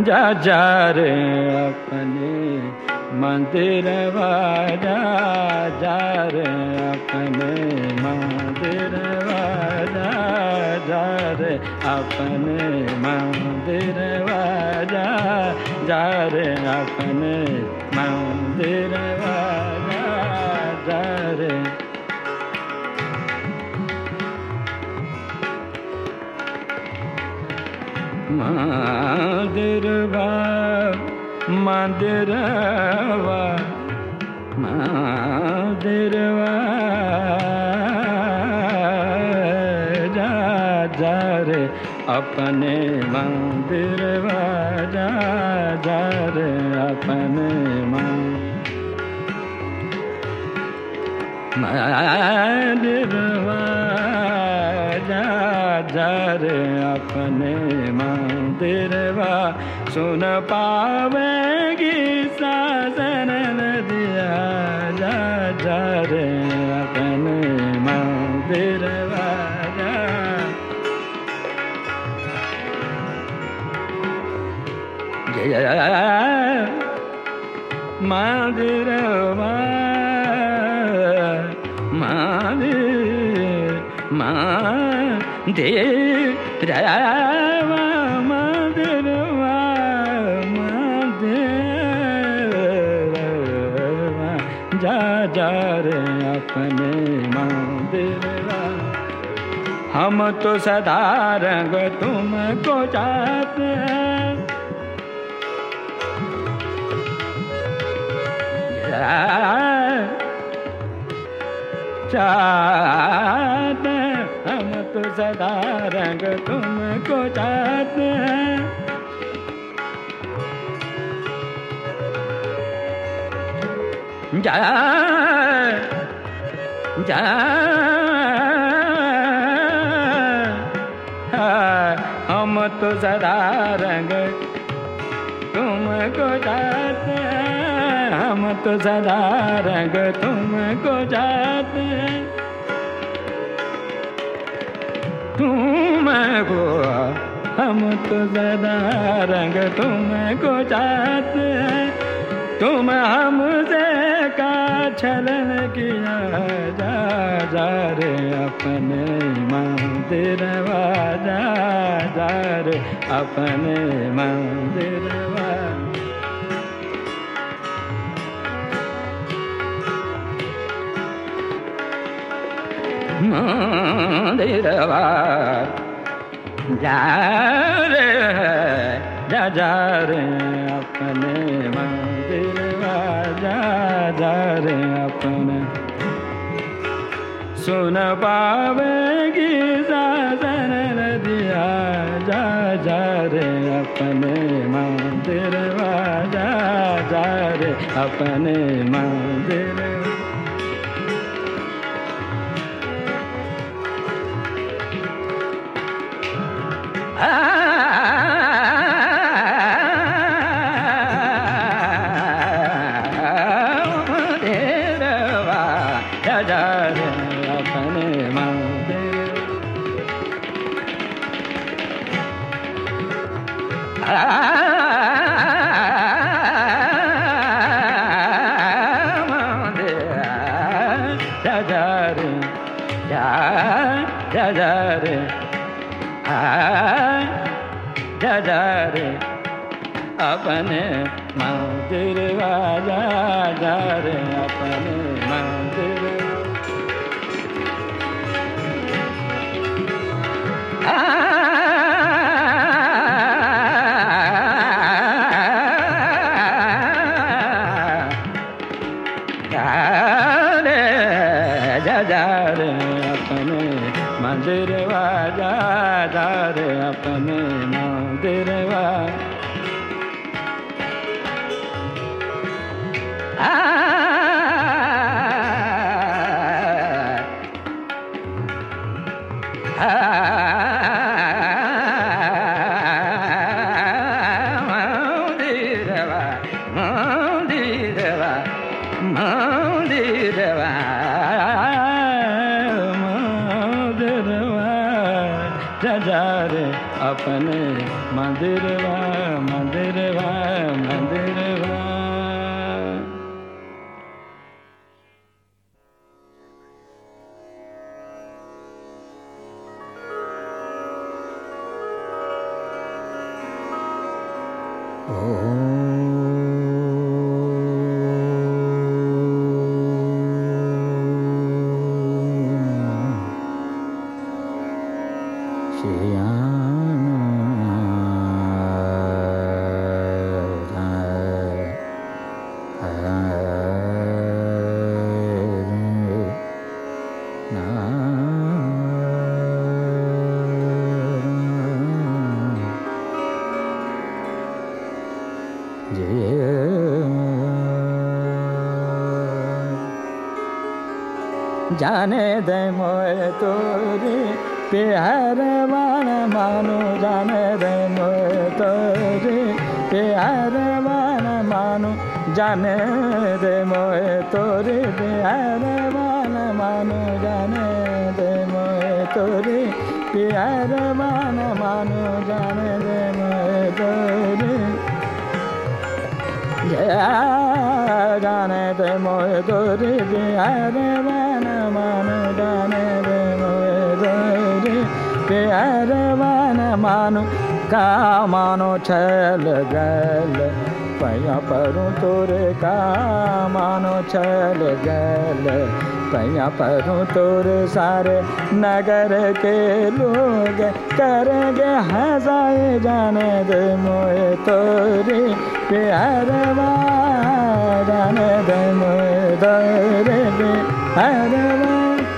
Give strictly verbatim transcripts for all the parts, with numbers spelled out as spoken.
जा जा रे अपने मंदिरवा जा जा रे अपने मंदिरवा जा जा रे अपने मंदिरवा जा जा रे अपने मंदिरवा जा जा रे मंदिरवा मंदिरवा मंदिरवा जा जा रे अपने मंदिरवा जा जा रे अपने मंदिरवा जा जा रे अपने मंदिरवा सुन पावेगी साजन नदिया जा जा रे अपने मंदिरवा जा मंदिरवा मंदिर मंदिरवा मंदिरवा मंदिरवा जा जा रे अपने मंदिरवा हम तो सदा रंग तुमको चाहते हैं चाहते हम तो सदा रंग तुमको चाहते हैं जा जा हम तो सदा रंग तुमको चाहते हैं हम तो सदा रंग तुमको चाहते हैं तुमको हम तो सदा रंग तुमको चाहते हैं तुम हमसे का छलन किया जा जा रे अपने मंदिरवा जा जा रे अपने मंदिरवा मंदिरवा जा रे जा जा रे अपने मंदिरवा जा जा रे अपने सुन पावेगी साजन नदिया जा जा रे अपने मंदिरवा जा जा रे अपने मंदिरवा मंदिरवा जा जा रे अपने मंदिर जा जा रे जा जा जा रे जा जा रे अपने मंदिरवा जा जा रे अपने मंदिर जा जा रे अपने मंदिरवा जा जा रे अपने मंदिरवा मंदिरवा मंदिरवा मंदिरवा जा रे अपने मंदिरवा मंदिरवा मंदिरवा। जाने दे मोए तोरे प्यार वाला मानो, जाने दे मोए तोरे प्यार वाला मानो, जाने दे मोए तोरे प्यार वाला मानो, जाने दे मोए तोरे प्यार वाला मानो, जाने दे मोए तोरे जाने दे मोए तोरे प्यार वाला मानो, जाने दे मोए तोरे प्यार वाला मानो। का मानो छल गल पैया परूं तोरे, का मानो छल गल पैया परूं तोरे, सारे नगर के लोग करेंगे हंसाए, जाने दे मोए तोरे प्यार वाला, जाने दे मोए तोरे प्यार वाला।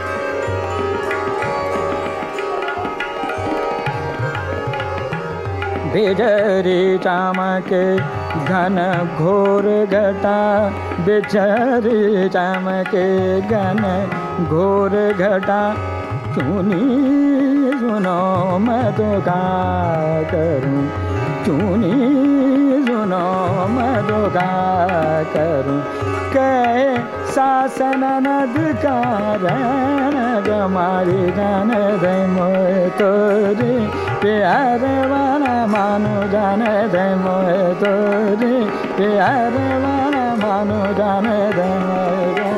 बिजरी चमके घन घोर घटा, बिजरी चमके घन घोर घटा, चुनी सुनो मैं तो क्या करूं, चुनी सुनो मैं तो क्या करूं, कै शासन नदकार गमारी, जाने दे मोए तोरे प्यार वाला मानो, जाने दे मोए तोरे प्यार वाला मानो, जाने दे मोए।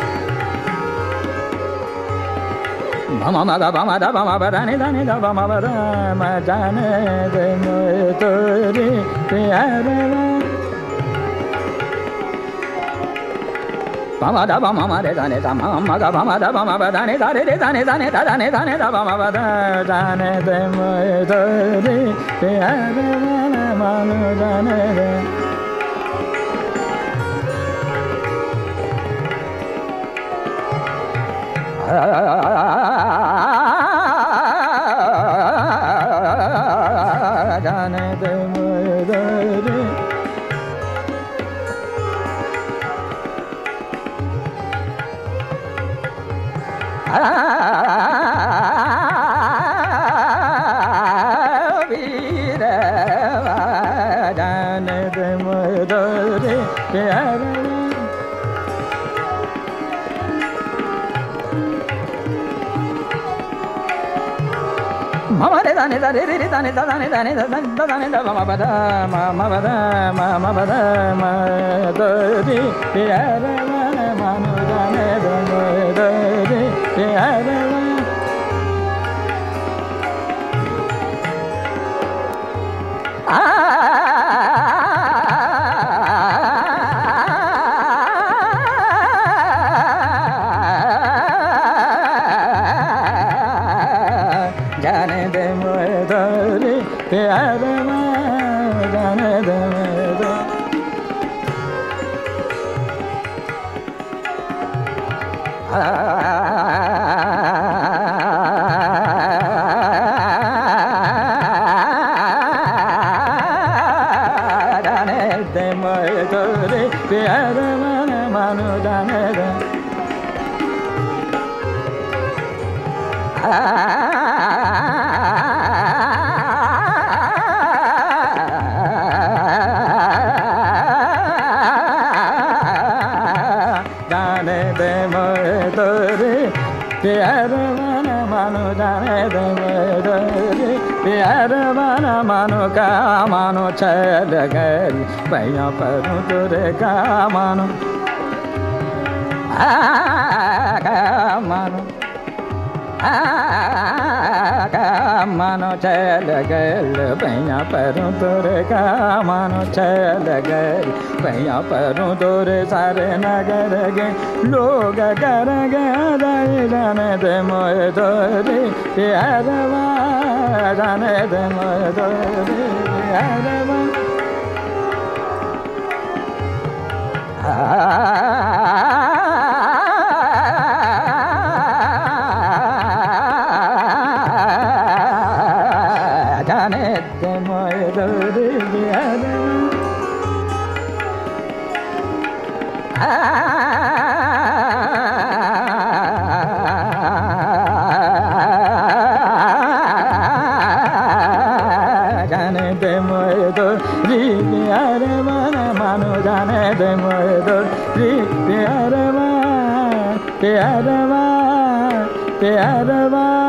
भमा मगा भमा दा भमा बदाने दाने दा भमा बदा, मैं जाने दे मोए तोरे प्यार वाला। भमा दा भमा मारे दाने दा भमा गा भमा दा भमा बदाने दारे रे दाने दाने दा दाने दाने दा भमा बदा, जाने दे मोए तोरे प्यार वाला मानो, जाने दे। जाने दे मोए तोरे वीर, जाने दे मोए तोरे प्यार। mama re dane da re re re dane da dane dane da da dane da mama bada mama bada mama bada ma da re pyar wala manu dane da da re pyar wala जाने दे मोए तोरे प्यार जाने दे जाने दे मोए तोरे प्यार मानो जाने दे जाने दे मोए तोरे प्यार मानो जाने दे मोए तोरे प्यार बना मानो का मानो चल गई पैया परूं तुरे का मानो आ का मानो आ का मानो चल गई पैया परूं तुरे का मानो चल गई पैया परूं तुरे सारे नगर के लोग कर गए जाने दे मोए तोरे प्यार जाने दे मोए तोरे प्यार जाने दे मोए तोरे प्यार जाने दे मोए तोरी प्यार मानो जाने दे मोए तोरी प्यार प्यार प्यार